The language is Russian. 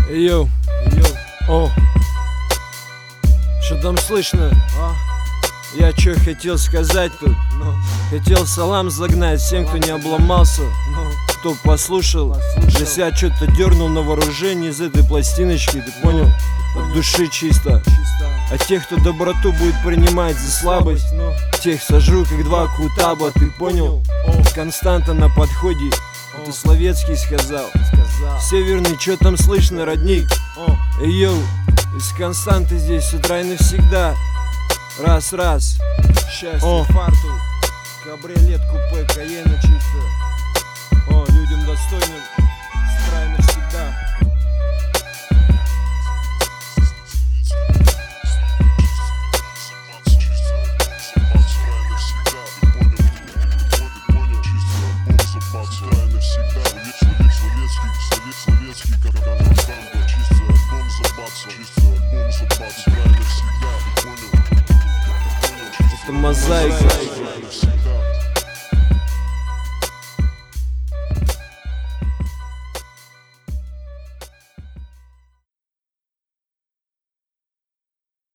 Йоу, о, что там слышно? Я чё хотел сказать тут? Хотел салам загнать всем, кто не обломался, кто послушал. Для себя что-то дернул на вооружение из этой пластиночки, ты понял? От души чисто. А тех, кто доброту будет принимать за слабость, тех сажу как два кутаба, ты понял? Константа на подходе, это Словецкий сказал. Северный, чё там слышно, родник? Эй, йоу, из Константы здесь с утра и навсегда. Раз-раз, счастье, фарту, кабриолет, купе, Каена чисто. Людям достойным, с утра и навсегда. Словецкий, как Константа, чисто альбом забаться, правильно всегда, ты понял? Это мозаика.